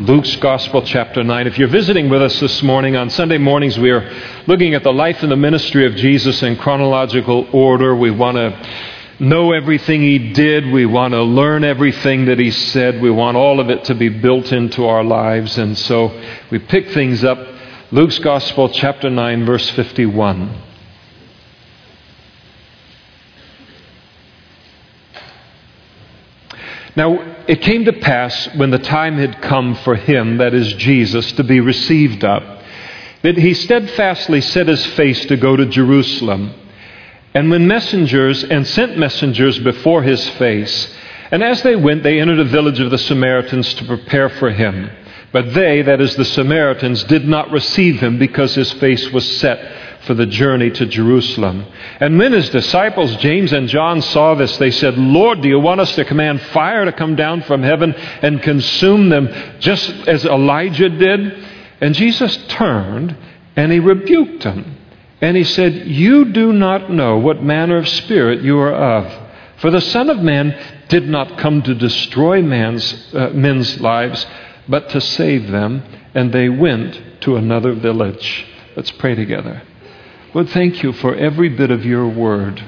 Luke's Gospel, chapter 9. If you're visiting with us this morning, on Sunday mornings we are looking at the life and the ministry of Jesus in chronological order. We want to know everything He did. We want to learn everything that He said. We want all of it to be built into our lives. And so we pick things up. Luke's Gospel, chapter 9, verse 51. Now, it came to pass when the time had come for Him, that is Jesus, to be received up, that He steadfastly set His face to go to Jerusalem. And when sent messengers before His face, and as they went, they entered a village of the Samaritans to prepare for Him. But they, that is the Samaritans, did not receive Him because His face was set for the journey to Jerusalem. And when His disciples, James and John, saw this, they said, "Lord, do you want us to command fire to come down from heaven and consume them just as Elijah did?" And Jesus turned and He rebuked them. And He said, "You do not know what manner of spirit you are of. For the Son of Man did not come to destroy men's lives, but to save them." And they went to another village. Let's pray together. Lord, thank You for every bit of Your word.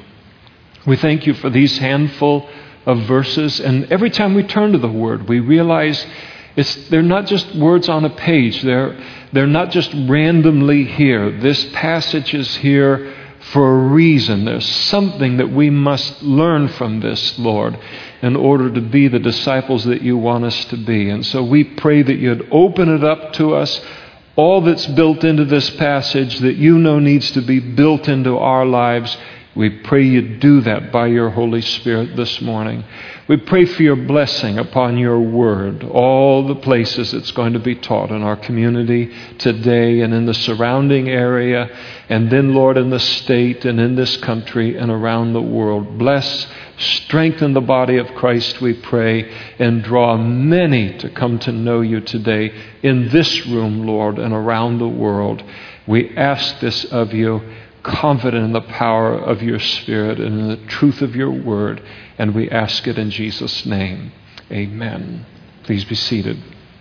We thank You for these handful of verses. And every time we turn to the word, we realize they're not just words on a page. They're not just randomly here. This passage is here for a reason. There's something that we must learn from this, Lord, in order to be the disciples that You want us to be. And so we pray that You'd open it up to us, all that's built into this passage that You know needs to be built into our lives. We pray You do that by Your Holy Spirit this morning. We pray for Your blessing upon Your word, all the places it's going to be taught in our community today and in the surrounding area, and then, Lord, in the state and in this country and around the world. Bless, strengthen the body of Christ, we pray, and draw many to come to know You today in this room, Lord, and around the world. We ask this of You, confident in the power of Your Spirit and in the truth of Your word. And we ask it in Jesus' name. Amen. Please be seated.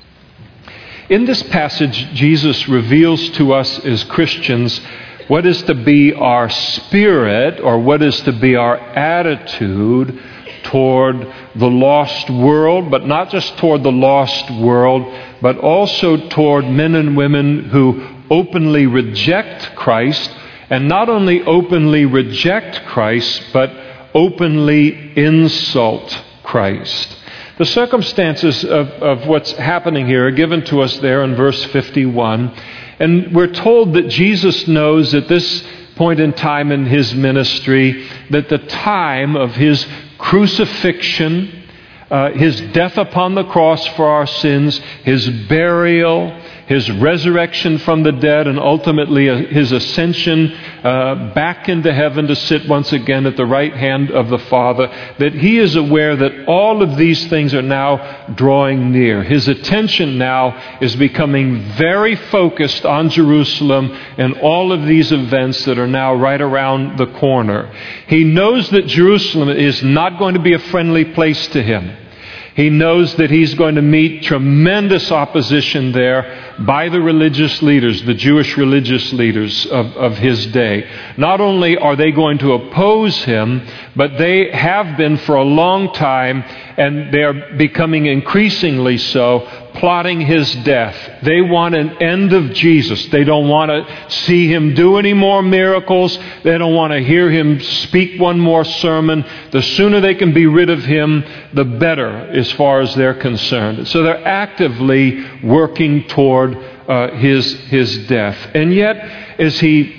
In this passage, Jesus reveals to us as Christians what is to be our spirit, or what is to be our attitude toward the lost world, but not just toward the lost world, but also toward men and women who openly reject Christ, and not only openly reject Christ, but openly insult Christ. The circumstances of what's happening here are given to us there in verse 51. And we're told that Jesus knows at this point in time in His ministry that the time of His crucifixion, His death upon the cross for our sins, His burial, His resurrection from the dead, and ultimately His ascension back into heaven to sit once again at the right hand of the Father, that He is aware that all of these things are now drawing near. His attention now is becoming very focused on Jerusalem and all of these events that are now right around the corner. He knows that Jerusalem is not going to be a friendly place to Him. He knows that He's going to meet tremendous opposition there by the religious leaders, the Jewish religious leaders of His day. Not only are they going to oppose Him, but they have been for a long time, and they are becoming increasingly so, plotting His death. They want an end of Jesus. They don't want to see Him do any more miracles. They don't want to hear Him speak one more sermon. The sooner they can be rid of Him, the better as far as they're concerned. So they're actively working toward His death. And yet, as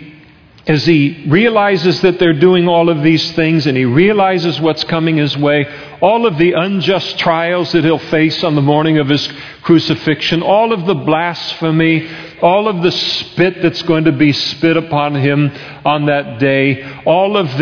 he realizes that they're doing all of these things, and he realizes what's coming his way, all of the unjust trials that he'll face on the morning of his crucifixion, all of the blasphemy, all of the spit that's going to be spit upon him on that day, all of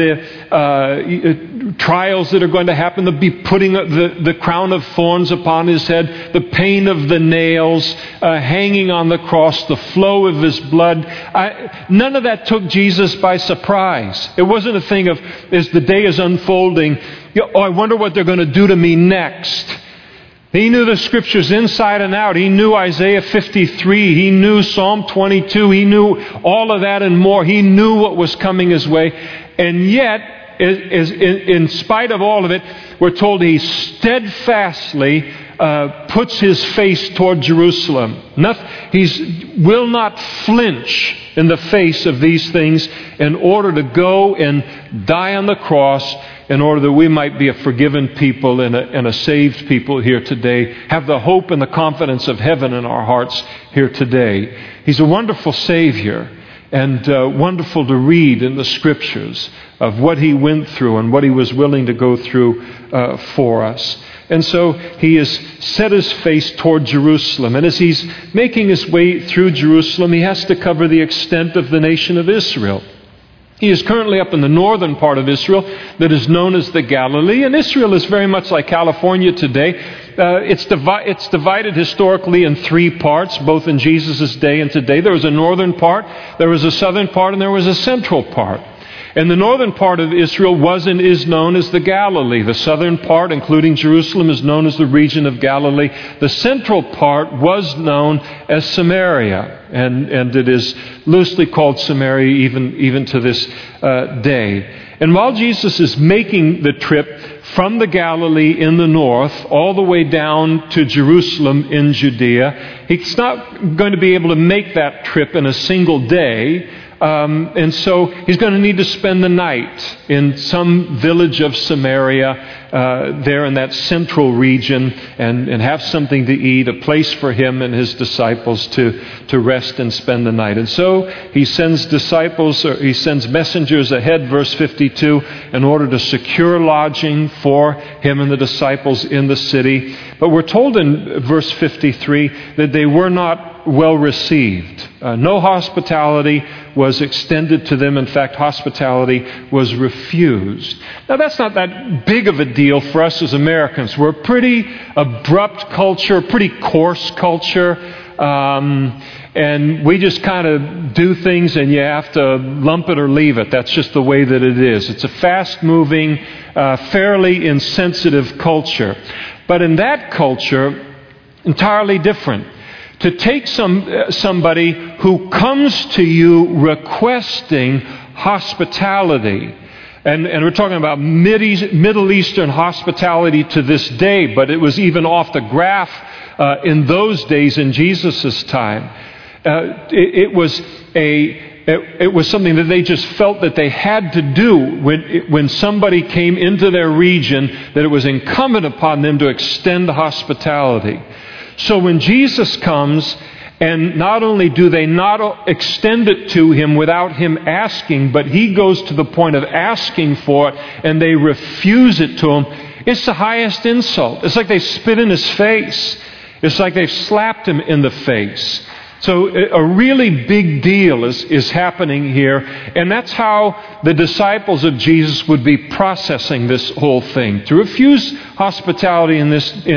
the trials that are going to happen, to be putting the crown of thorns upon his head, the pain of the nails, hanging on the cross, the flow of his blood. None of that took Jesus by surprise. It wasn't a thing of, as the day is unfolding, I wonder what they're going to do to me next. He knew the Scriptures inside and out. He knew Isaiah 53. He knew Psalm 22. He knew all of that and more. He knew what was coming his way. And yet, in spite of all of it, we're told he steadfastly puts his face toward Jerusalem. He will not flinch in the face of these things in order to go and die on the cross, in order that we might be a forgiven people and a saved people here today, have the hope and the confidence of heaven in our hearts here today. He's a wonderful Savior, and wonderful to read in the Scriptures of what He went through and what He was willing to go through for us. And so He has set His face toward Jerusalem. And as He's making His way through Jerusalem, He has to cover the extent of the nation of Israel. He is currently up in the northern part of Israel that is known as the Galilee. And Israel is very much like California today. It's divided historically in three parts, both in Jesus' day and today. There was a northern part, there was a southern part, and there was a central part. And the northern part of Israel was and is known as the Galilee. The southern part, including Jerusalem, is known as the region of Galilee. The central part was known as Samaria, and it is loosely called Samaria even to this day. And while Jesus is making the trip from the Galilee in the north all the way down to Jerusalem in Judea, He's not going to be able to make that trip in a single day. And so He's going to need to spend the night in some village of Samaria, there in that central region, and have something to eat, a place for Him and His disciples to rest and spend the night. And so He sends He sends messengers ahead, verse 52, in order to secure lodging for Him and the disciples in the city. But we're told in verse 53 that they were not well received. No hospitality was extended to them. In fact, hospitality was refused. Now, that's not that big of a deal for us as Americans. We're a pretty abrupt culture, pretty coarse culture, and we just kind of do things and you have to lump it or leave it. That's just the way that it is. It's a fast-moving, fairly insensitive culture. But in that culture, entirely different. To take somebody who comes to you requesting hospitality, and we're talking about Middle Eastern hospitality to this day, but it was even off the graph in those days in Jesus' time. It was something that they just felt that they had to do when somebody came into their region, that it was incumbent upon them to extend hospitality. So when Jesus comes, and not only do they not extend it to Him without Him asking, but He goes to the point of asking for it, and they refuse it to Him, it's the highest insult. It's like they spit in His face. It's like they've slapped Him in the face. So a really big deal is happening here, and that's how the disciples of Jesus would be processing this whole thing. To refuse hospitality in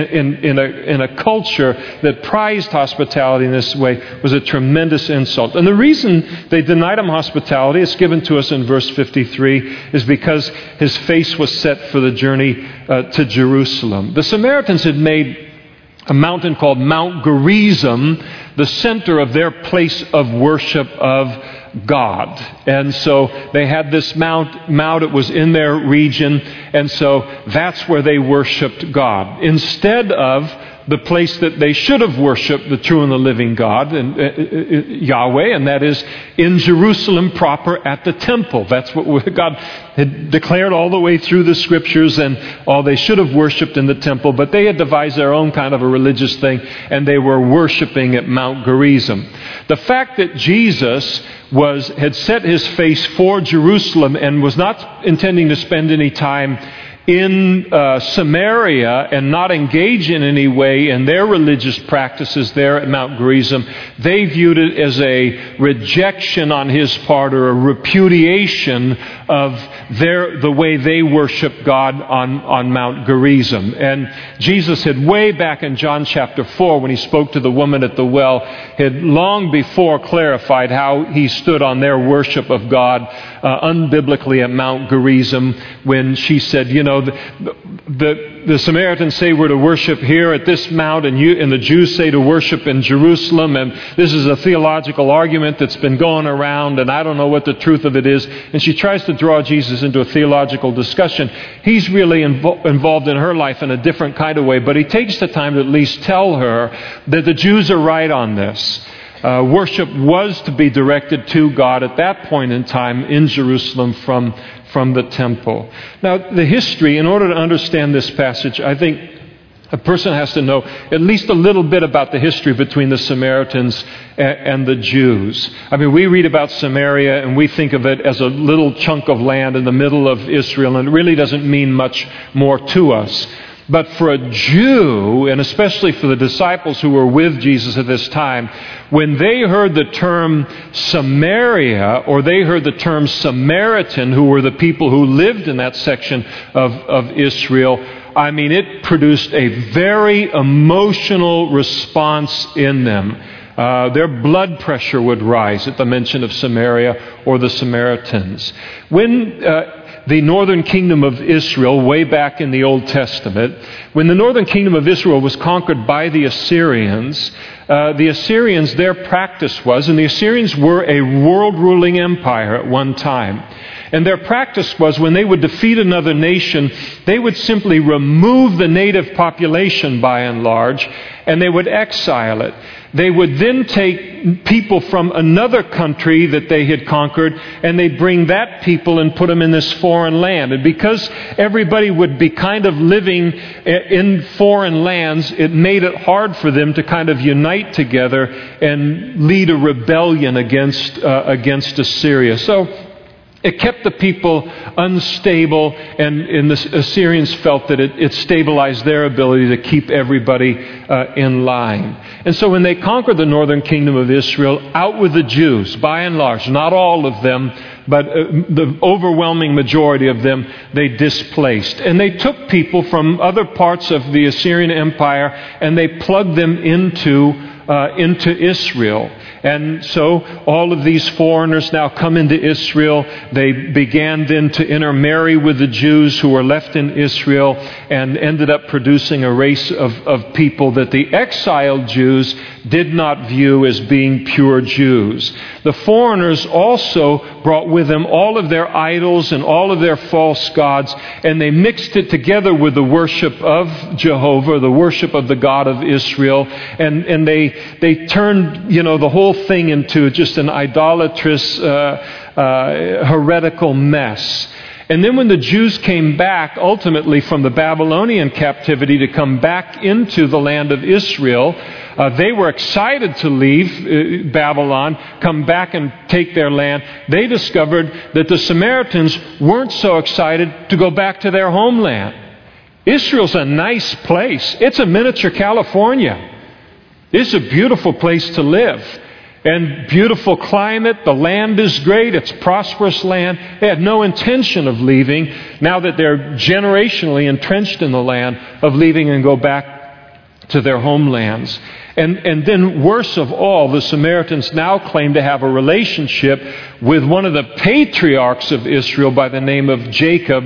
a culture that prized hospitality in this way was a tremendous insult. And the reason they denied Him hospitality, it's given to us in verse 53, is because His face was set for the journey to Jerusalem. The Samaritans had made a mountain called Mount Gerizim the center of their place of worship of God. And so they had this mount, it was in their region, and so that's where they worshiped God. Instead of the place that they should have worshiped the true and the living God, and Yahweh, and that is in Jerusalem proper at the temple. That's what God had declared all the way through the Scriptures, and all they should have worshiped in the temple, but they had devised their own kind of a religious thing, and they were worshiping at Mount Gerizim. The fact that Jesus had set His face for Jerusalem and was not intending to spend any time in Samaria and not engage in any way in their religious practices there at Mount Gerizim, they viewed it as a rejection on His part, or a repudiation of the way they worship God on Mount Gerizim. And Jesus had, way back in John chapter 4, when He spoke to the woman at the well, had long before clarified how He stood on their worship of God unbiblically at Mount Gerizim, when she said, the Samaritans say we're to worship here at this mount, and the Jews say to worship in Jerusalem, and this is a theological argument that's been going around, and I don't know what the truth of it is. And she tries to draw Jesus into a theological discussion. He's really involved in her life in a different kind of way, but he takes the time to at least tell her that the Jews are right on this. Worship was to be directed to God at that point in time in Jerusalem from the temple. Now, the history, in order to understand this passage, I think a person has to know at least a little bit about the history between the Samaritans and the Jews. I mean, we read about Samaria and we think of it as a little chunk of land in the middle of Israel, and it really doesn't mean much more to us. But for a Jew, and especially for the disciples who were with Jesus at this time, when they heard the term Samaria, or they heard the term Samaritan, who were the people who lived in that section of Israel, I mean, it produced a very emotional response in them. Their blood pressure would rise at the mention of Samaria or the Samaritans. When the northern kingdom of Israel, way back in the Old Testament, when the northern kingdom of Israel was conquered by the Assyrians, their practice was, and the Assyrians were a world-ruling empire at one time, and their practice was when they would defeat another nation, they would simply remove the native population by and large, and they would exile it. They would then take people from another country that they had conquered, and they'd bring that people and put them in this foreign land. And because everybody would be kind of living in foreign lands, it made it hard for them to kind of unite together and lead a rebellion against Assyria. So it kept the people unstable, and the Assyrians felt that it stabilized their ability to keep everybody in line. And so when they conquered the northern kingdom of Israel, out with the Jews, by and large, not all of them, but the overwhelming majority of them, they displaced. And they took people from other parts of the Assyrian Empire, and they plugged them into Israel. And so all of these foreigners now come into Israel. They began then to intermarry with the Jews who were left in Israel, and ended up producing a race of people that the exiled Jews did not view as being pure Jews. The foreigners also brought with them all of their idols and all of their false gods, and they mixed it together with the worship of Jehovah, the worship of the God of Israel, and they turned, the whole thing into just an idolatrous, heretical mess. And then when the Jews came back, ultimately from the Babylonian captivity, to come back into the land of Israel, they were excited to leave Babylon, come back and take their land. They discovered that the Samaritans weren't so excited to go back to their homeland. Israel's a nice place. It's a miniature California. It's a beautiful place to live. And beautiful climate. The land is great. It's prosperous land. They had no intention of leaving, now that they're generationally entrenched in the land, of leaving and go back to their homelands. And then, worse of all, the Samaritans now claim to have a relationship with one of the patriarchs of Israel by the name of Jacob.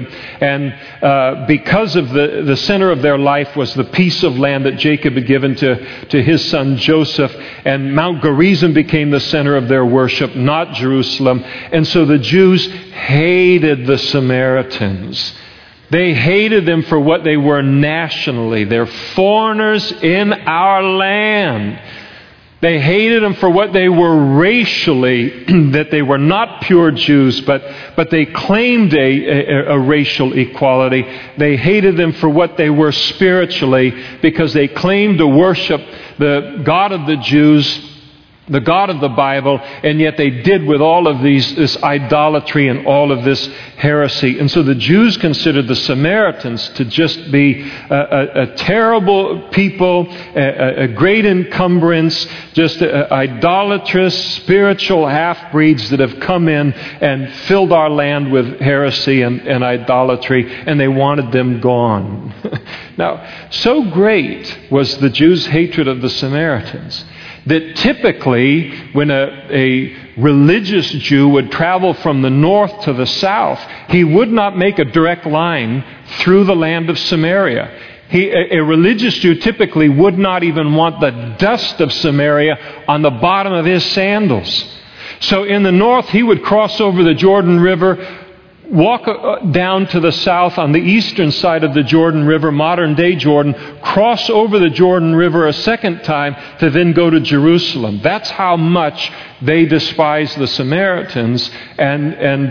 And because of the center of their life was the piece of land that Jacob had given to his son Joseph, and Mount Gerizim became the center of their worship, not Jerusalem. And so the Jews hated the Samaritans. They hated them for what they were nationally. They're foreigners in our land. They hated them for what they were racially, that they were not pure Jews, but they claimed a racial equality. They hated them for what they were spiritually, because they claimed to worship the God of the Jews, the God of the Bible, and yet they did with all of this idolatry and all of this heresy. And so the Jews considered the Samaritans to just be a terrible people, a great encumbrance, just idolatrous spiritual half-breeds that have come in and filled our land with heresy and idolatry, and they wanted them gone. Now, so great was the Jews' hatred of the Samaritans that typically when a religious Jew would travel from the north to the south, he would not make a direct line through the land of Samaria. A religious Jew typically would not even want the dust of Samaria on the bottom of his sandals. So in the north, he would cross over the Jordan River, walk down to the south on the eastern side of the Jordan River, modern-day Jordan, cross over the Jordan River a second time to then go to Jerusalem. That's how much they despised the Samaritans and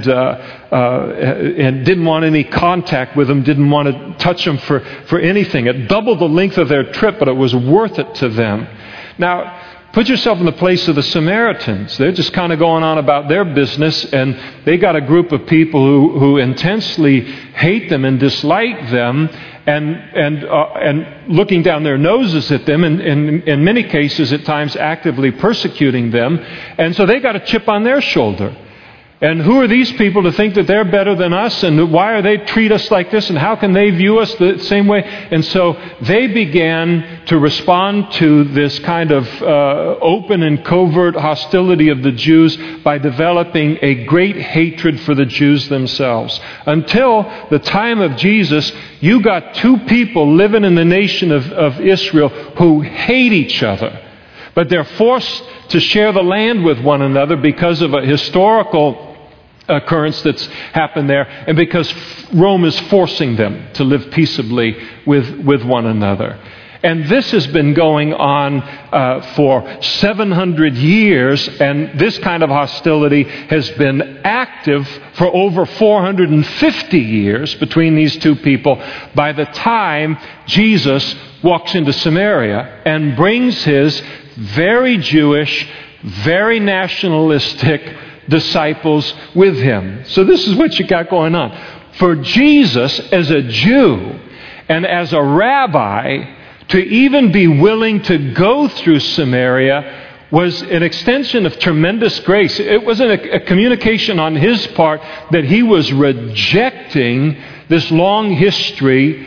didn't want any contact with them, didn't want to touch them for anything. It doubled the length of their trip, but it was worth it to them. Now, put yourself in the place of the Samaritans. They're just kind of going on about their business, and they got a group of people who intensely hate them and dislike them, and looking down their noses at them, and in many cases at times actively persecuting them. And so they got a chip on their shoulder. And who are these people to think that they're better than us? And why are they treat us like this? And how can they view us the same way? And so they began to respond to this kind of open and covert hostility of the Jews by developing a great hatred for the Jews themselves. Until the time of Jesus, you got two people living in the nation of Israel who hate each other. But they're forced to share the land with one another because of a historical occurrence that's happened there, and because Rome is forcing them to live peaceably with one another. And this has been going on for 700 years, and this kind of hostility has been active for over 450 years between these two people by the time Jesus walks into Samaria and brings his very Jewish, very nationalistic disciples with him. So this is what you got going on. For Jesus, as a Jew and as a rabbi, to even be willing to go through Samaria was an extension of tremendous grace. It wasn't a communication on his part that he was rejecting this long history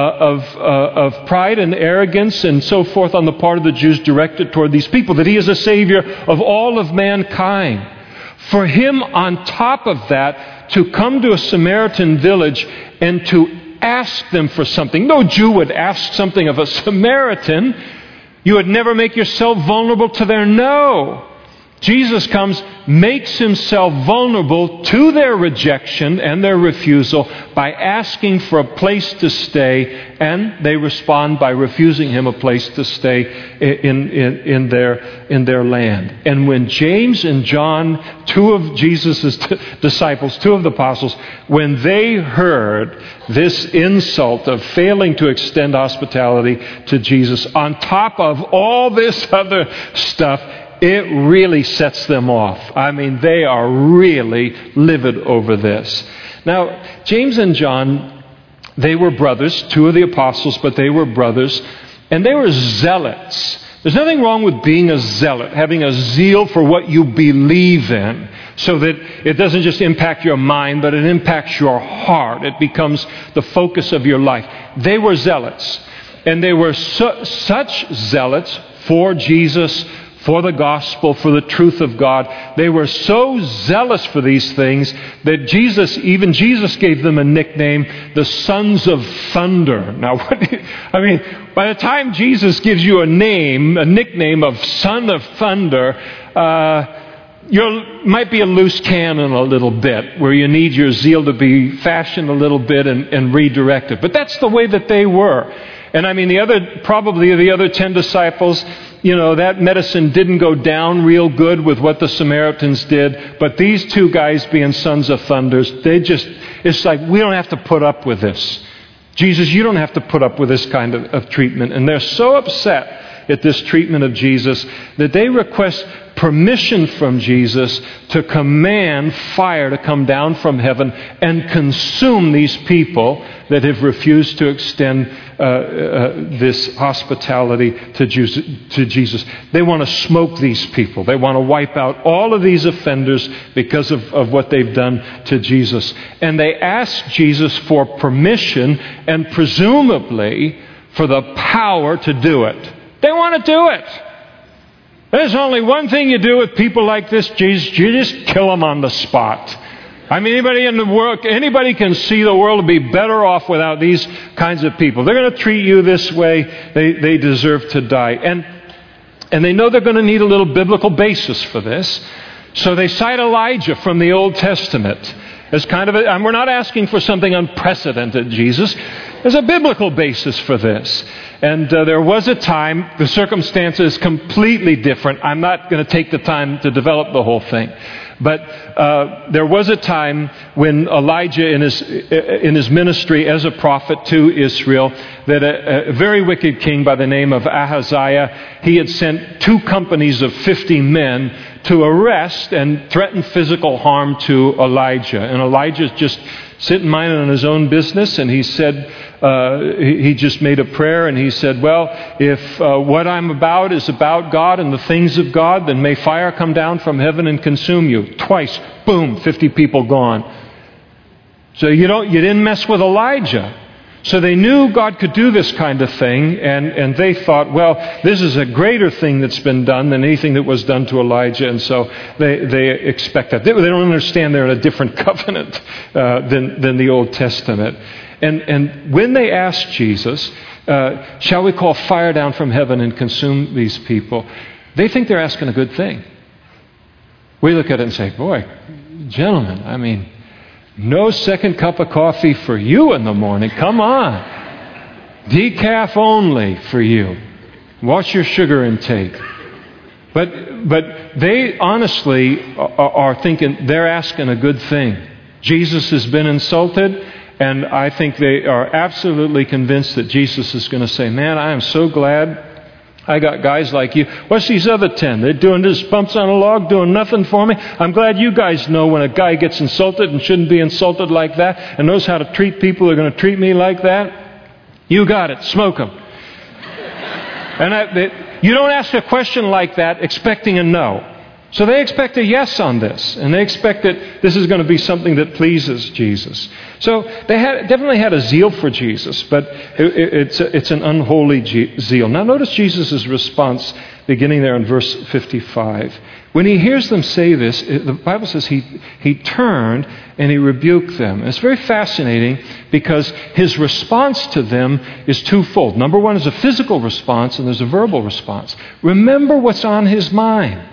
of pride and arrogance and so forth on the part of the Jews directed toward these people, that he is a Savior of all of mankind. For him, on top of that, to come to a Samaritan village and to ask them for something. No Jew would ask something of a Samaritan. You would never make yourself vulnerable to their no. Jesus comes, makes himself vulnerable to their rejection and their refusal by asking for a place to stay, and they respond by refusing him a place to stay in their land. And when James and John, two of Jesus' disciples, two of the apostles, when they heard this insult of failing to extend hospitality to Jesus, on top of all this other stuff, it really sets them off. I mean, they are really livid over this. Now, James and John, they were brothers, two of the apostles, but they were brothers, and they were zealots. There's nothing wrong with being a zealot, having a zeal for what you believe in, so that it doesn't just impact your mind, but it impacts your heart. It becomes the focus of your life. They were zealots, and they were such zealots for Jesus, for the gospel, for the truth of God. They were so zealous for these things that even Jesus gave them a nickname, the Sons of Thunder. Now, by the time Jesus gives you a nickname of Son of Thunder, you might be a loose cannon a little bit, where you need your zeal to be fashioned a little bit and redirected. But that's the way that they were. And probably the other 10 disciples, that medicine didn't go down real good with what the Samaritans did. But these two guys, being sons of thunders, it's like, we don't have to put up with this. Jesus, you don't have to put up with this kind of treatment. And they're so upset at this treatment of Jesus that they request permission from Jesus to command fire to come down from heaven and consume these people that have refused to extend this hospitality to Jesus. They want to smoke these people. They want to wipe out all of these offenders because of what they've done to Jesus. And they ask Jesus for permission and presumably for the power to do it. They want to do it. There's only one thing you do with people like this, Jesus. You just kill them on the spot. I mean, anybody in the world, anybody can see the world would be better off without these kinds of people. They're going to treat you this way. They deserve to die. And they know they're going to need a little biblical basis for this. So they cite Elijah from the Old Testament as kind of and we're not asking for something unprecedented, Jesus. There's a biblical basis for this. And there was a time, the circumstances completely different. I'm not going to take the time to develop the whole thing. But there was a time when Elijah, in his ministry as a prophet to Israel, that a very wicked king by the name of Ahaziah, he had sent 2 companies of 50 men to arrest and threaten physical harm to Elijah. And Elijah's just sitting minding on his own business, and he said, he just made a prayer, and he said, well, if what I'm about is about God and the things of God, then may fire come down from heaven and consume you. Twice, boom, 50 people gone. So you didn't mess with Elijah. So they knew God could do this kind of thing, and they thought, well, this is a greater thing that's been done than anything that was done to Elijah, and so they expect that. They don't understand they're in a different covenant than the Old Testament. And when they asked Jesus, shall we call fire down from heaven and consume these people, they think they're asking a good thing. We look at it and say, boy, gentlemen, I mean, no second cup of coffee for you in the morning. Come on. Decaf only for you. Watch your sugar intake. But they honestly are thinking they're asking a good thing. Jesus has been insulted, and I think they are absolutely convinced that Jesus is going to say, man, I am so glad I got guys like you. What's these other 10? They're doing this bumps on a log, doing nothing for me. I'm glad you guys know when a guy gets insulted and shouldn't be insulted like that and knows how to treat people who are going to treat me like that. You got it. Smoke them. And you don't ask a question like that expecting a no. So they expect a yes on this, and they expect that this is going to be something that pleases Jesus. So they definitely had a zeal for Jesus, but it's an unholy zeal. Now notice Jesus' response beginning there in verse 55. When he hears them say this, the Bible says he turned and he rebuked them. And it's very fascinating because his response to them is twofold. Number one is a physical response, and there's a verbal response. Remember what's on his mind.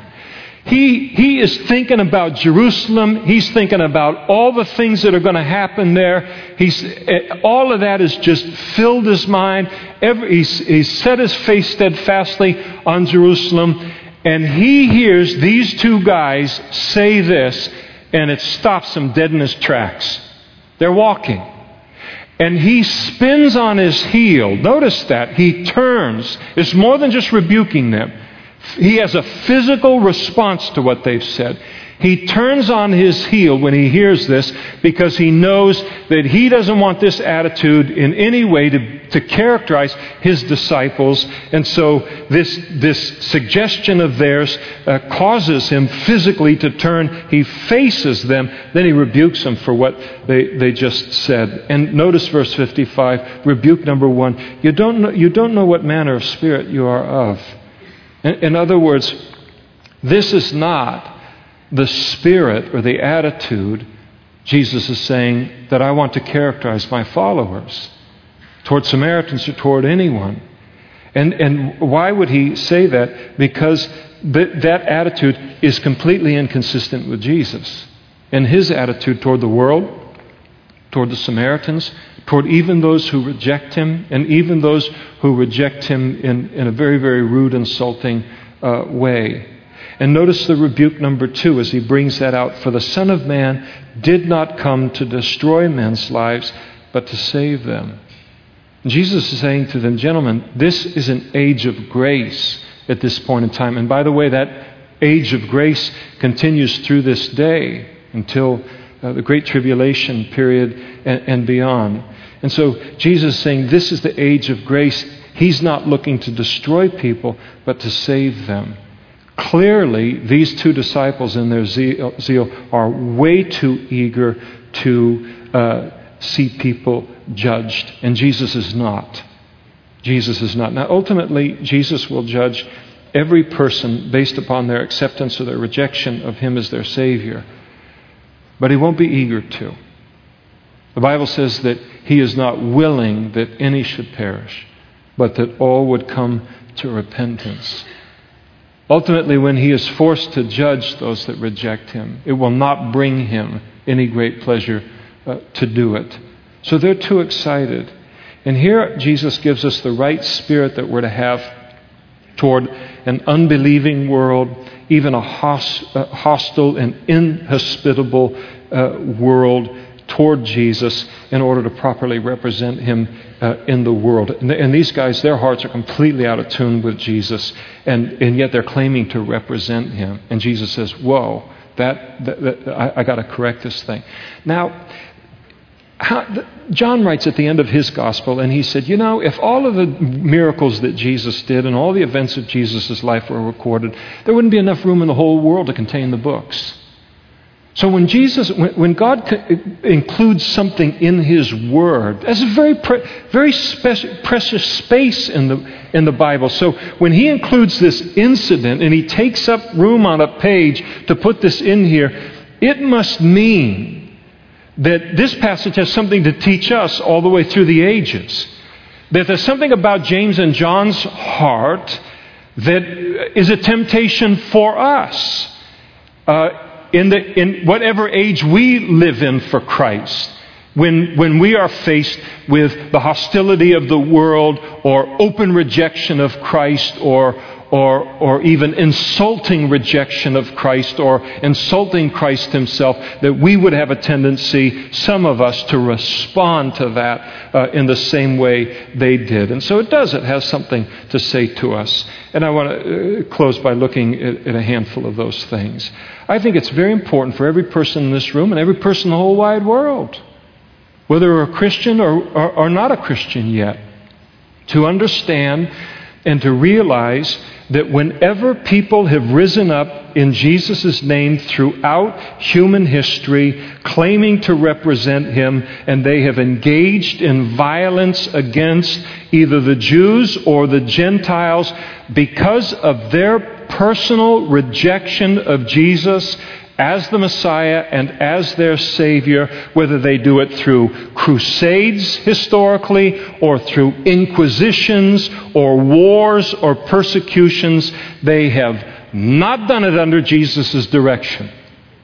He is thinking about Jerusalem. He's thinking about all the things that are going to happen there. All of that has just filled his mind. He's set his face steadfastly on Jerusalem. And he hears these 2 guys say this, and it stops him dead in his tracks. They're walking. And he spins on his heel. Notice that. He turns. It's more than just rebuking them. He has a physical response to what they've said. He turns on his heel when he hears this because he knows that he doesn't want this attitude in any way to characterize his disciples. And so this suggestion of theirs causes him physically to turn. He faces them. Then he rebukes them for what they just said. And notice verse 55, rebuke number 1. You don't know what manner of spirit you are of. In other words, this is not the spirit or the attitude, Jesus is saying, that I want to characterize my followers toward Samaritans or toward anyone. And why would he say that? Because that attitude is completely inconsistent with Jesus. And his attitude toward the world, toward the Samaritans, toward even those who reject him, and even those who reject him in a very, very rude, insulting way. And notice the rebuke number 2 as he brings that out. For the Son of Man did not come to destroy men's lives, but to save them. And Jesus is saying to them, gentlemen, this is an age of grace at this point in time. And by the way, that age of grace continues through this day until the Great Tribulation period and beyond. And so Jesus is saying this is the age of grace. He's not looking to destroy people, but to save them. Clearly, these 2 disciples in their zeal are way too eager to see people judged. And Jesus is not. Jesus is not. Now, ultimately, Jesus will judge every person based upon their acceptance or their rejection of him as their Savior. but he won't be eager to. The Bible says that he is not willing that any should perish, but that all would come to repentance. Ultimately, when he is forced to judge those that reject him, it will not bring him any great pleasure to do it. So they're too excited. And here Jesus gives us the right spirit that we're to have toward an unbelieving world, even a hostile and inhospitable world toward Jesus, in order to properly represent him in the world. And these guys, their hearts are completely out of tune with Jesus, and yet they're claiming to represent him. And Jesus says, whoa, I got to correct this thing. Now, John writes at the end of his gospel, and he said, if all of the miracles that Jesus did and all the events of Jesus' life were recorded, there wouldn't be enough room in the whole world to contain the books. So when God includes something in his word, that's a very precious space in the Bible. So when he includes this incident and he takes up room on a page to put this in here, it must mean that this passage has something to teach us all the way through the ages. That there's something about James and John's heart that is a temptation for us in whatever age we live in for Christ. When we are faced with the hostility of the world, or open rejection of Christ, or even insulting rejection of Christ, or insulting Christ himself, that we would have a tendency, some of us, to respond to that in the same way they did. And so it has something to say to us. And I want to close by looking at a handful of those things. I think it's very important for every person in this room and every person in the whole wide world, whether you're a Christian or not a Christian yet, to understand and to realize that whenever people have risen up in Jesus' name throughout human history, claiming to represent him, and they have engaged in violence against either the Jews or the Gentiles because of their personal rejection of Jesus as the Messiah and as their Savior, whether they do it through crusades historically, or through inquisitions or wars or persecutions, they have not done it under Jesus' direction.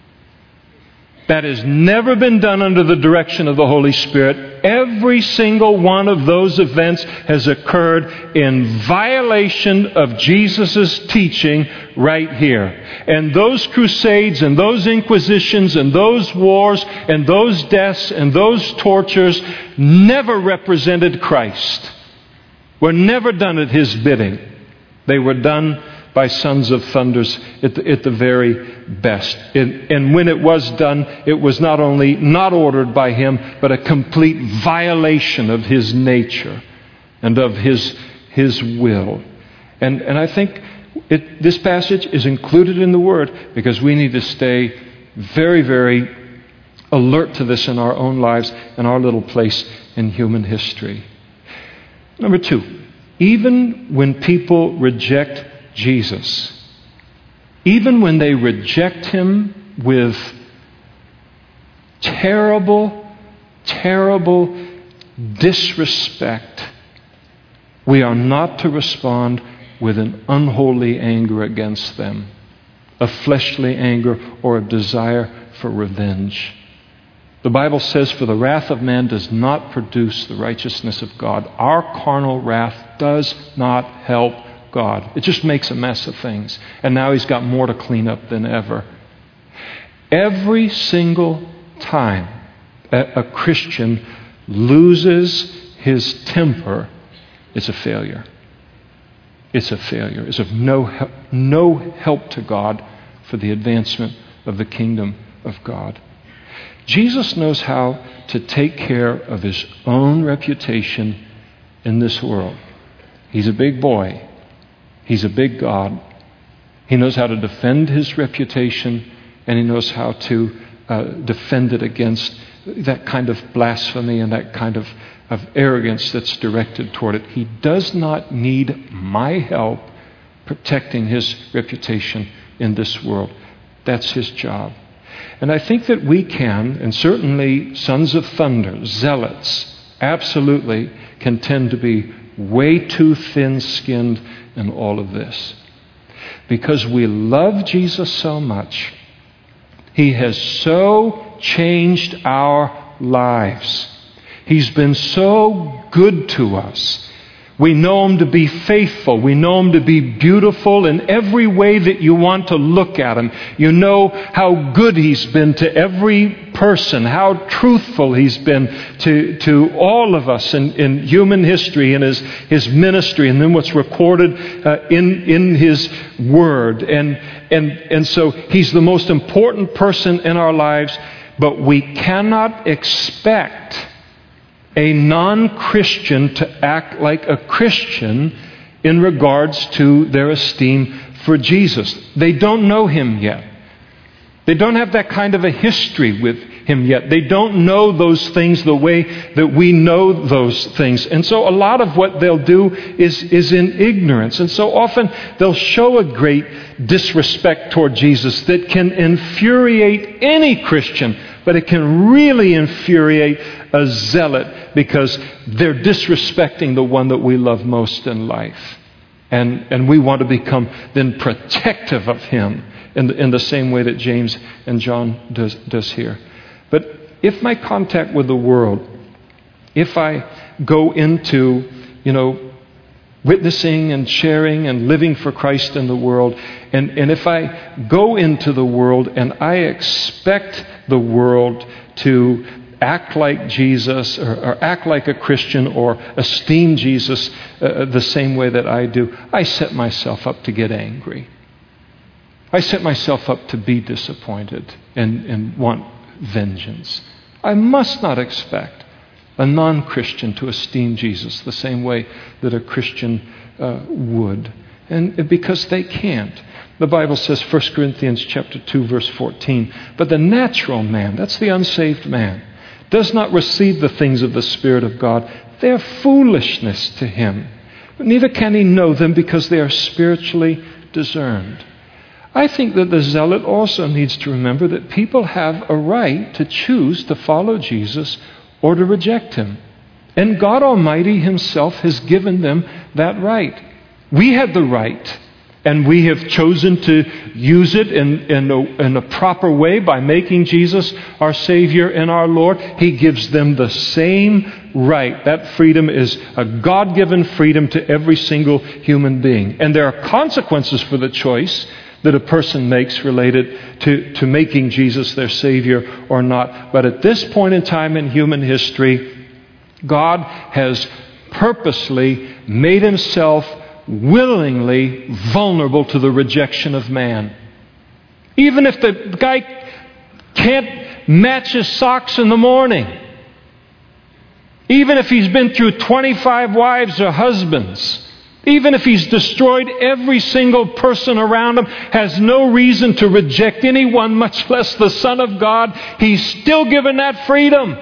That has never been done under the direction of the Holy Spirit. Every single one of those events has occurred in violation of Jesus' teaching right here. And those crusades and those inquisitions and those wars and those deaths and those tortures never represented Christ. Were never done at his bidding. They were done by sons of thunders at the very best. And when it was done, it was not only not ordered by him, but a complete violation of his nature and of his will. And I think this passage is included in the Word because we need to stay very, very alert to this in our own lives and our little place in human history. Number 2, even when people reject Jesus, even when they reject him with terrible, terrible disrespect, we are not to respond with an unholy anger against them, a fleshly anger or a desire for revenge. The Bible says, for the wrath of man does not produce the righteousness of God. Our carnal wrath does not help God. It just makes a mess of things. And now he's got more to clean up than ever. Every single time a Christian loses his temper, it's a failure. It's a failure. It's of no help to God for the advancement of the kingdom of God. Jesus knows how to take care of his own reputation in this world. He's a big boy. He's a big God. He knows how to defend his reputation, and he knows how to defend it against that kind of blasphemy and that kind of arrogance that's directed toward it. He does not need my help protecting his reputation in this world. That's his job. And I think that we can, and certainly Sons of Thunder, zealots, absolutely can tend to be way too thin-skinned in all of this. Because we love Jesus so much, He has so changed our lives. He's been so good to us. We know Him to be faithful. We know Him to be beautiful in every way that you want to look at Him. You know how good He's been to every person, how truthful He's been to all of us in human history, in His ministry, and then what's recorded in His Word. And so He's the most important person in our lives, but we cannot expect a non-Christian to act like a Christian in regards to their esteem for Jesus. They don't know Him yet. They don't have that kind of a history with Him yet. They don't know those things the way that we know those things. And so a lot of what they'll do is in ignorance. And so often they'll show a great disrespect toward Jesus that can infuriate any Christian, but it can really infuriate a zealot because they're disrespecting the one that we love most in life. And we want to become then protective of him in the same way that James and John does here. But if my contact with the world, if I go into, witnessing and sharing and living for Christ in the world, and if I go into the world and I expect the world to act like Jesus or act like a Christian or esteem Jesus the same way that I do, I set myself up to get angry. I set myself up to be disappointed and want vengeance. I must not expect a non-Christian to esteem Jesus the same way that a Christian would. And because they can't. The Bible says, 1 Corinthians chapter 2, verse 14, but the natural man, that's the unsaved man, does not receive the things of the Spirit of God. They are foolishness to him. But neither can he know them because they are spiritually discerned. I think that the zealot also needs to remember that people have a right to choose to follow Jesus or to reject Him. And God Almighty Himself has given them that right. We had the right, and we have chosen to use it in a proper way by making Jesus our Savior and our Lord. He gives them the same right. That freedom is a God-given freedom to every single human being. And there are consequences for the choice that a person makes related to making Jesus their Savior or not. But at this point in time in human history, God has purposely made Himself willingly vulnerable to the rejection of man. Even if the guy can't match his socks in the morning, even if he's been through 25 wives or husbands, even if he's destroyed every single person around him, has no reason to reject anyone, much less the Son of God, He's still given that freedom.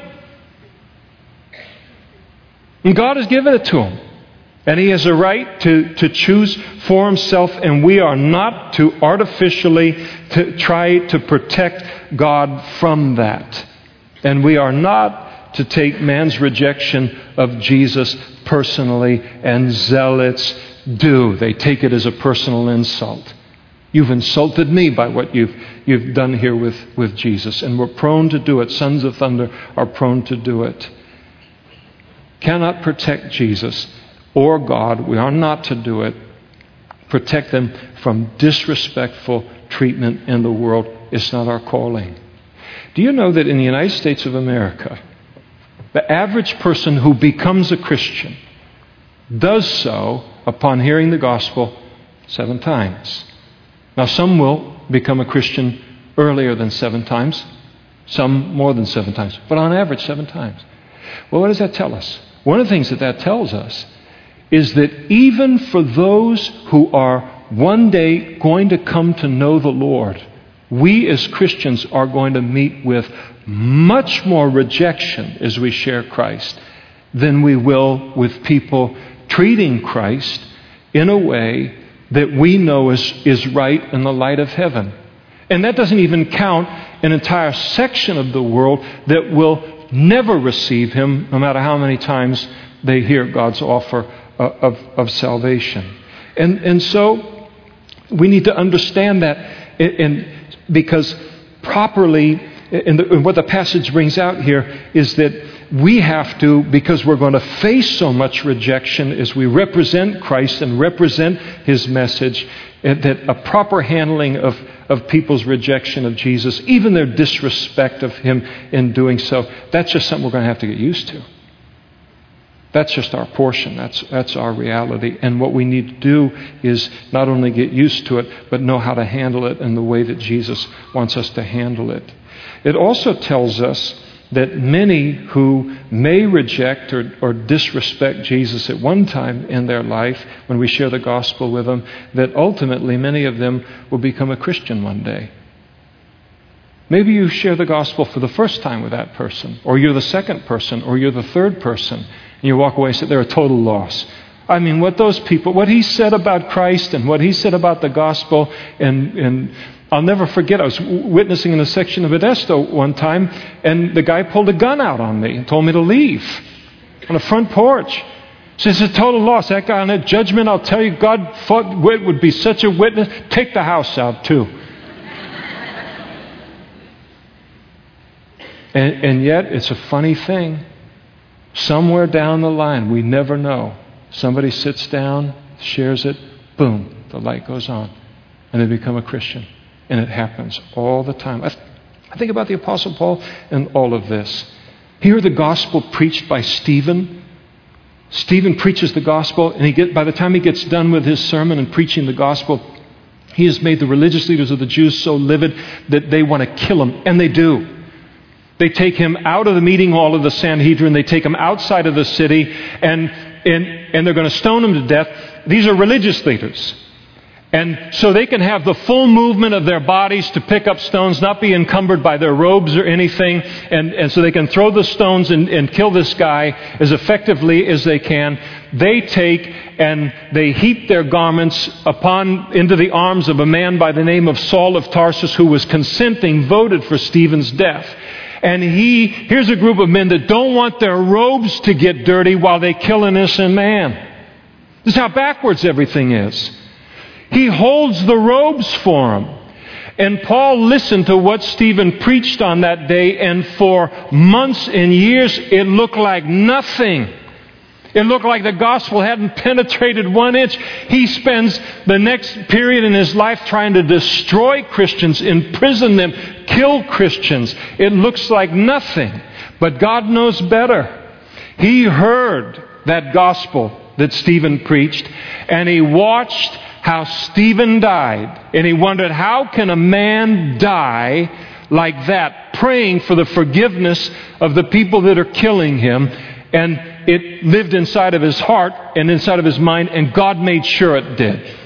And God has given it to him. And he has a right to choose for himself, and we are not to artificially try to protect God from that. And we are not to take man's rejection of Jesus personally, and zealots do. They take it as a personal insult. You've insulted me by what you've done here with Jesus. And we're prone to do it. Sons of Thunder are prone to do it. Cannot protect Jesus or God. We are not to do it. Protect them from disrespectful treatment in the world. It's not our calling. Do you know that in the United States of America, the average person who becomes a Christian does so upon hearing the gospel 7 times? Now, some will become a Christian earlier than 7 times, some more than 7 times, but on average 7 times. Well, what does that tell us? One of the things that tells us is that even for those who are one day going to come to know the Lord, we as Christians are going to meet with much more rejection as we share Christ than we will with people treating Christ in a way that we know is right in the light of heaven. And that doesn't even count an entire section of the world that will never receive Him, no matter how many times they hear God's offer of salvation. And so we need to understand that, because properly, and what the passage brings out here is that we have to, because we're going to face so much rejection as we represent Christ and represent His message, that a proper handling of people's rejection of Jesus, even their disrespect of Him in doing so, that's just something we're going to have to get used to. That's just our portion. That's our reality. And what we need to do is not only get used to it, but know how to handle it in the way that Jesus wants us to handle it. It also tells us that many who may reject or disrespect Jesus at one time in their life, when we share the gospel with them, that ultimately many of them will become a Christian one day. Maybe you share the gospel for the first time with that person, or you're the second person, or you're the third person, and you walk away and say, they're a total loss. I mean, what he said about Christ and what he said about the gospel, and I'll never forget, I was witnessing in a section of Modesto one time, and the guy pulled a gun out on me and told me to leave on the front porch. So it's a total loss. That guy on that judgment, I'll tell you, God would be such a witness. Take the house out too. And yet, it's a funny thing. Somewhere down the line, we never know. Somebody sits down, shares it, boom, the light goes on, and they become a Christian. And it happens all the time. I think about the Apostle Paul and all of this. Hear the gospel preached by Stephen. Stephen preaches the gospel, and by the time he gets done with his sermon and preaching the gospel, he has made the religious leaders of the Jews so livid that they want to kill him. And they do. They take him out of the meeting hall of the Sanhedrin. They take him outside of the city, and they're going to stone him to death. These are religious leaders. And so they can have the full movement of their bodies to pick up stones, not be encumbered by their robes or anything. And so they can throw the stones and kill this guy as effectively as they can. They take and they heap their garments into the arms of a man by the name of Saul of Tarsus, who was voted for Stephen's death. And here's a group of men that don't want their robes to get dirty while they kill an innocent man. This is how backwards everything is. He holds the robes for him. And Paul listened to what Stephen preached on that day, and for months and years it looked like nothing. It looked like the gospel hadn't penetrated 1 inch. He spends the next period in his life trying to destroy Christians, imprison them, kill Christians. It looks like nothing. But God knows better. He heard that gospel that Stephen preached, and he watched how Stephen died. And he wondered, how can a man die like that, praying for the forgiveness of the people that are killing him? And it lived inside of his heart and inside of his mind, and God made sure it did.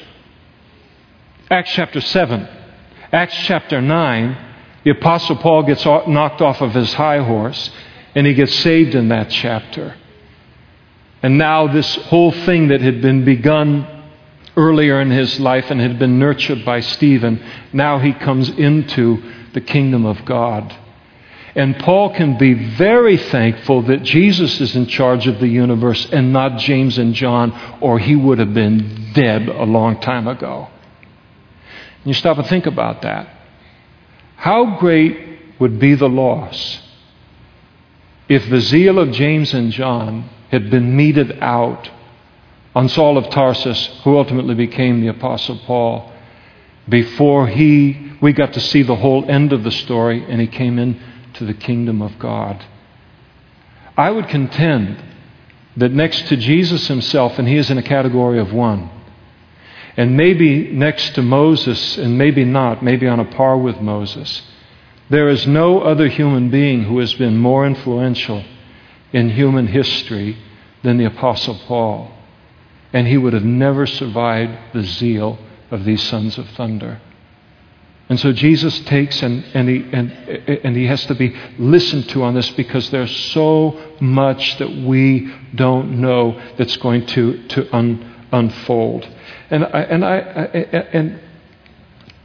Acts chapter 7. Acts chapter 9, the Apostle Paul gets knocked off of his high horse, and he gets saved in that chapter. And now this whole thing that had been begun earlier in his life and had been nurtured by Stephen, now he comes into the kingdom of God. And Paul can be very thankful that Jesus is in charge of the universe and not James and John, or he would have been dead a long time ago. And you stop and think about that. How great would be the loss if the zeal of James and John had been meted out on Saul of Tarsus, who ultimately became the Apostle Paul, before we got to see the whole end of the story and he came into the kingdom of God. I would contend that next to Jesus himself, and he is in a category of one, and maybe next to Moses, and maybe not, maybe on a par with Moses, there is no other human being who has been more influential in human history than the Apostle Paul. And he would have never survived the zeal of these sons of thunder. And so Jesus takes and he has to be listened to on this, because there's so much that we don't know that's going to unfold. And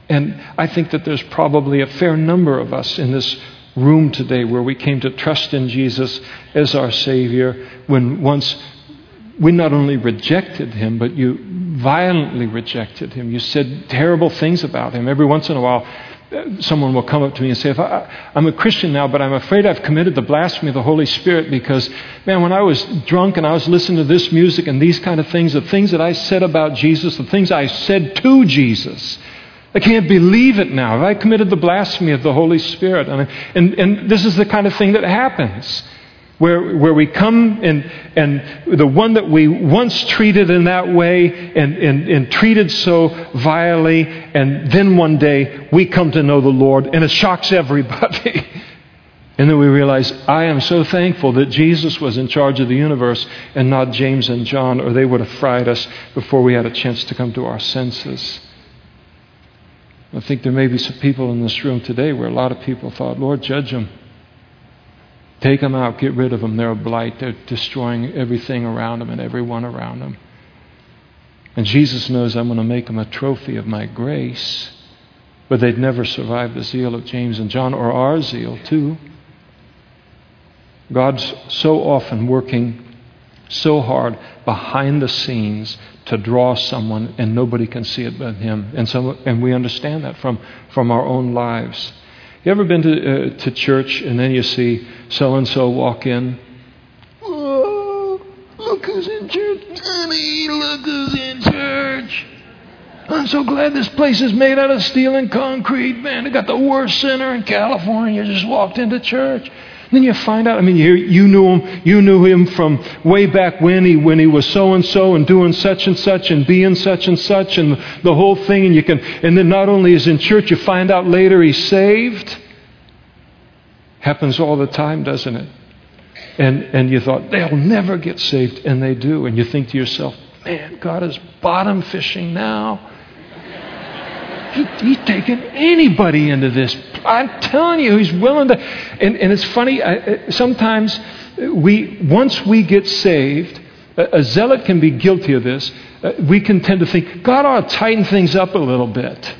And I think that there's probably a fair number of us in this room today where we came to trust in Jesus as our Savior when once we not only rejected Him, but you violently rejected Him. You said terrible things about Him. Every once in a while, someone will come up to me and say, I'm a Christian now, but I'm afraid I've committed the blasphemy of the Holy Spirit because, man, when I was drunk and I was listening to this music and these kind of things, the things that I said about Jesus, the things I said to Jesus, I can't believe it now. Have I committed the blasphemy of the Holy Spirit? And this is the kind of thing that happens. Where we come and the one that we once treated in that way and treated so vilely, and then one day we come to know the Lord and it shocks everybody. And then we realize, I am so thankful that Jesus was in charge of the universe and not James and John, or they would have fried us before we had a chance to come to our senses. I think there may be some people in this room today where a lot of people thought, Lord, judge them. Take them out, get rid of them. They're a blight. They're destroying everything around them and everyone around them. And Jesus knows I'm going to make them a trophy of my grace. But they'd never survive the zeal of James and John, or our zeal too. God's so often working so hard behind the scenes to draw someone, and nobody can see it but Him. And we understand that from our own lives. You ever been to church and then you see so-and-so walk in? Oh, look who's in church. Honey, look who's in church. I'm so glad this place is made out of steel and concrete. Man, they got the worst sinner in California. Just walked into church. Then you find out, you knew him from way back when he was so-and-so and doing such and such and being such and such and the whole thing. And then not only is in church, you find out later he's saved. Happens all the time, doesn't it? And you thought, they'll never get saved, and they do. And you think to yourself, man, God is bottom fishing now. He's taking anybody into this. I'm telling you, He's willing to. And it's funny, sometimes once we get saved, a zealot can be guilty of this. We can tend to think, God ought to tighten things up a little bit.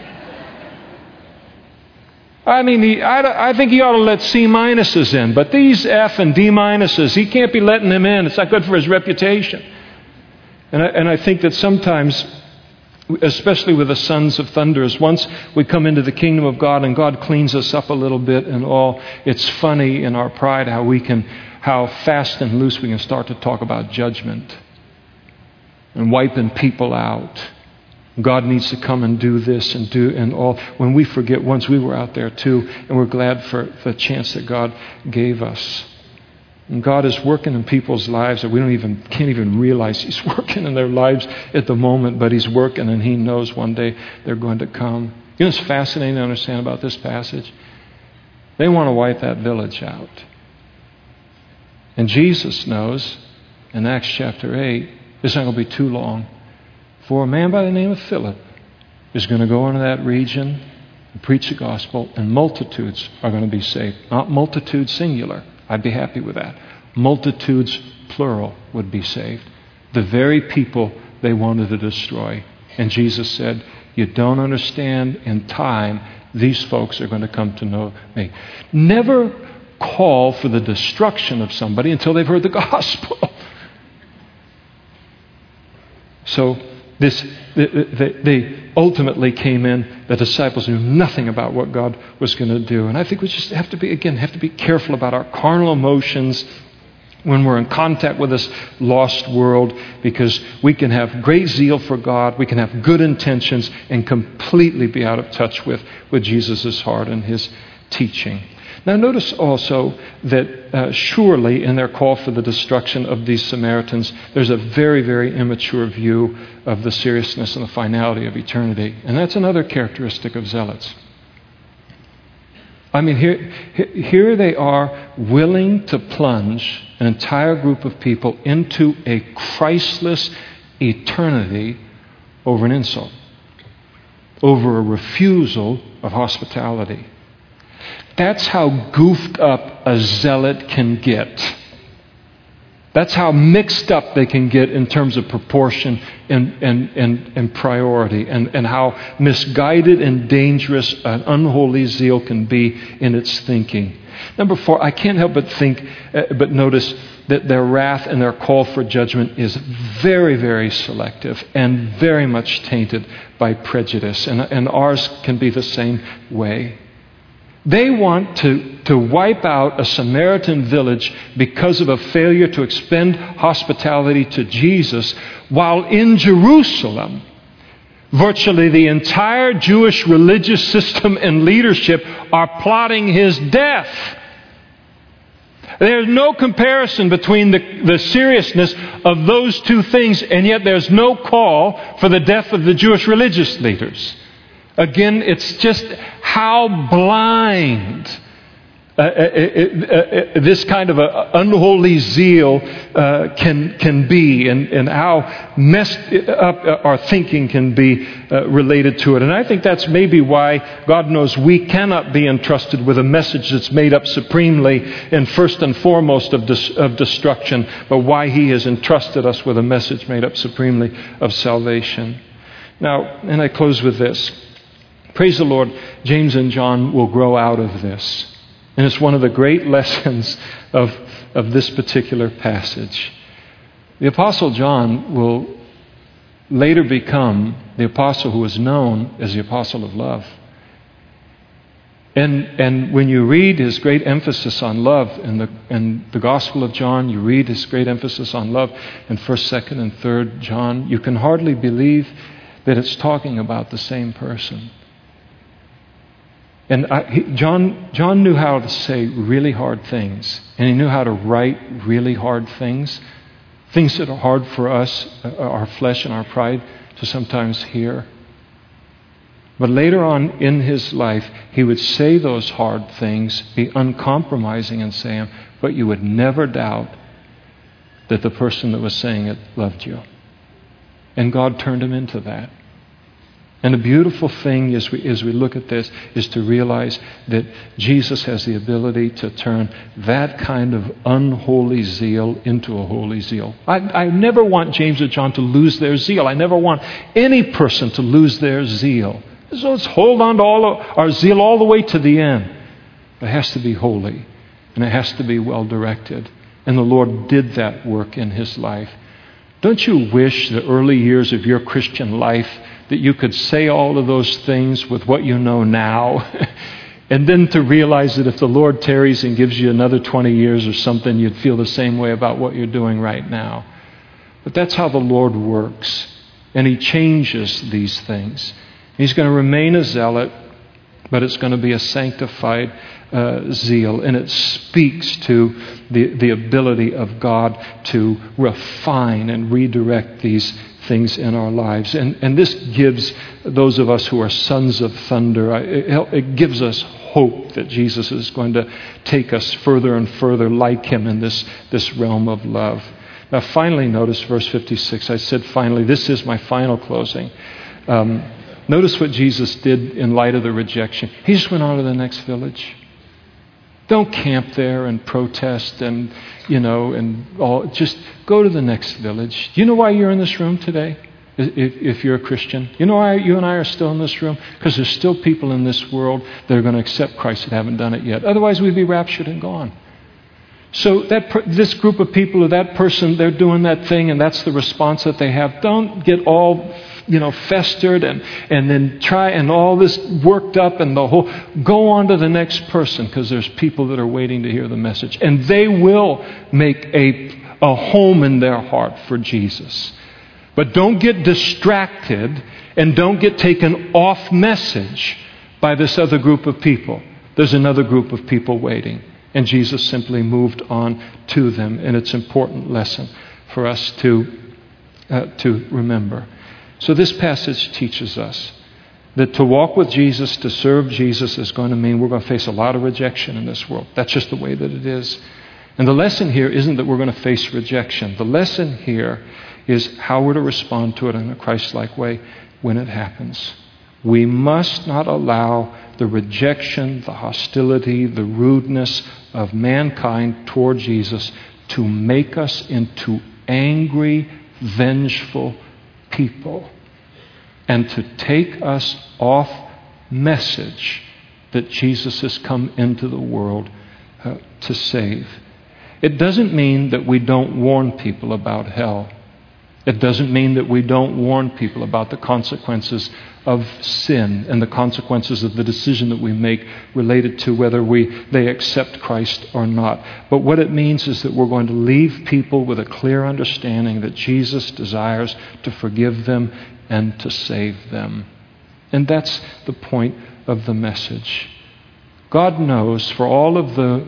I think He ought to let C minuses in, but these F and D minuses, He can't be letting them in. It's not good for His reputation. And I think that sometimes, especially with the sons of thunders, once we come into the kingdom of God and God cleans us up a little bit and all, it's funny in our pride how fast and loose we can start to talk about judgment and wiping people out. God needs to come and do this and all, when we forget once we were out there too, and we're glad for the chance that God gave us. And God is working in people's lives that we can't even realize He's working in their lives at the moment, but He's working, and He knows one day they're going to come. You know what's fascinating to understand about this passage? They want to wipe that village out. And Jesus knows in Acts chapter 8, it's not going to be too long, for a man by the name of Philip is going to go into that region and preach the gospel, and multitudes are going to be saved. Not multitudes singular. I'd be happy with that. Multitudes, plural, would be saved. The very people they wanted to destroy. And Jesus said, you don't understand, in time, these folks are going to come to know me. Never call for the destruction of somebody until they've heard the gospel. So they ultimately came in. The disciples knew nothing about what God was going to do. And I think we just have to be careful about our carnal emotions when we're in contact with this lost world, because we can have great zeal for God, we can have good intentions, and completely be out of touch with Jesus' heart and His teaching. Now notice also that surely in their call for the destruction of these Samaritans, there's a very, very immature view of the seriousness and the finality of eternity. And that's another characteristic of zealots. Here they are willing to plunge an entire group of people into a Christless eternity over an insult, over a refusal of hospitality. That's how goofed up a zealot can get. That's how mixed up they can get in terms of proportion and priority, and how misguided and dangerous an unholy zeal can be in its thinking. Number 4, I can't help but notice that their wrath and their call for judgment is very, very selective and very much tainted by prejudice. And ours can be the same way. They want to wipe out a Samaritan village because of a failure to extend hospitality to Jesus, while in Jerusalem, virtually the entire Jewish religious system and leadership are plotting His death. There's no comparison between the seriousness of those two things, and yet there's no call for the death of the Jewish religious leaders. Again, it's just how blind this kind of unholy zeal can be, and how messed up our thinking can be related to it. And I think that's maybe why God knows we cannot be entrusted with a message that's made up supremely and first and foremost of destruction, but why He has entrusted us with a message made up supremely of salvation. Now, and I close with this. Praise the Lord, James and John will grow out of this. And it's one of the great lessons of this particular passage. The Apostle John will later become the apostle who is known as the Apostle of Love. And when you read his great emphasis on love in the Gospel of John, you read his great emphasis on love in 1st, 2nd, and 3rd John, you can hardly believe that it's talking about the same person. And John knew how to say really hard things. And he knew how to write really hard things. Things that are hard for us, our flesh and our pride, to sometimes hear. But later on in his life, he would say those hard things, be uncompromising in saying them, but you would never doubt that the person that was saying it loved you. And God turned him into that. And the beautiful thing as we look at this is to realize that Jesus has the ability to turn that kind of unholy zeal into a holy zeal. I never want James or John to lose their zeal. I never want any person to lose their zeal. So let's hold on to all of our zeal all the way to the end. But it has to be holy, and it has to be well directed. And the Lord did that work in his life. Don't you wish the early years of your Christian life that you could say all of those things with what you know now, and then to realize that if the Lord tarries and gives you another 20 years or something, you'd feel the same way about what you're doing right now. But that's how the Lord works, and He changes these things. He's going to remain a zealot, but it's going to be a sanctified zeal, and it speaks to the ability of God to refine and redirect these things in our lives. And this gives those of us who are sons of thunder, it gives us hope that Jesus is going to take us further and further like Him in this realm of love. Now finally, notice verse 56. I said finally, this is my final closing. Notice what Jesus did in light of the rejection. He just went on to the next village. Don't camp there and protest and all. Just go to the next village. Do you know why you're in this room today? If you're a Christian, you know why you and I are still in this room? Because there's still people in this world that are going to accept Christ that haven't done it yet. Otherwise, we'd be raptured and gone. So this group of people or that person, they're doing that thing, and that's the response that they have. Don't get all festered and then try and all this worked up and the whole. Go on to the next person, because there's people that are waiting to hear the message, and they will make a home in their heart for Jesus. But don't get distracted and don't get taken off message by this other group of people. There's another group of people waiting. And Jesus simply moved on to them. And it's an important lesson for us to remember. So this passage teaches us that to walk with Jesus, to serve Jesus, is going to mean we're going to face a lot of rejection in this world. That's just the way that it is. And the lesson here isn't that we're going to face rejection. The lesson here is how we're to respond to it in a Christ-like way when it happens. We must not allow the rejection, the hostility, the rudeness of mankind toward Jesus to make us into angry, vengeful people and to take us off message that Jesus has come into the world to save. It doesn't mean that we don't warn people about hell. It doesn't mean that we don't warn people about the consequences of sin and the consequences of the decision that we make related to whether they accept Christ or not. But what it means is that we're going to leave people with a clear understanding that Jesus desires to forgive them and to save them. And that's the point of the message. God knows for all of the,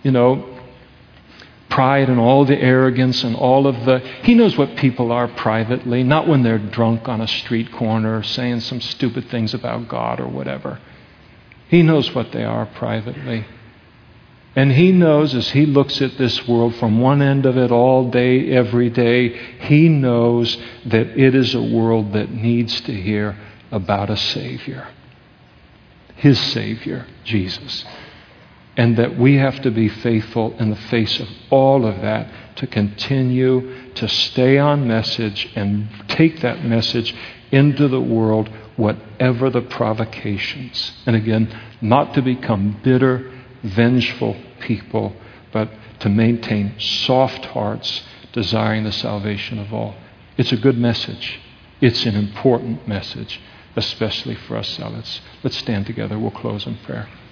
pride and all the arrogance and He knows what people are privately, not when they're drunk on a street corner saying some stupid things about God or whatever. He knows what they are privately. And He knows as He looks at this world from one end of it all day, every day, He knows that it is a world that needs to hear about a Savior. His Savior, Jesus. And that we have to be faithful in the face of all of that to continue to stay on message and take that message into the world, whatever the provocations. And again, not to become bitter, vengeful people, but to maintain soft hearts, desiring the salvation of all. It's a good message. It's an important message, especially for us zealots. Let's stand together. We'll close in prayer.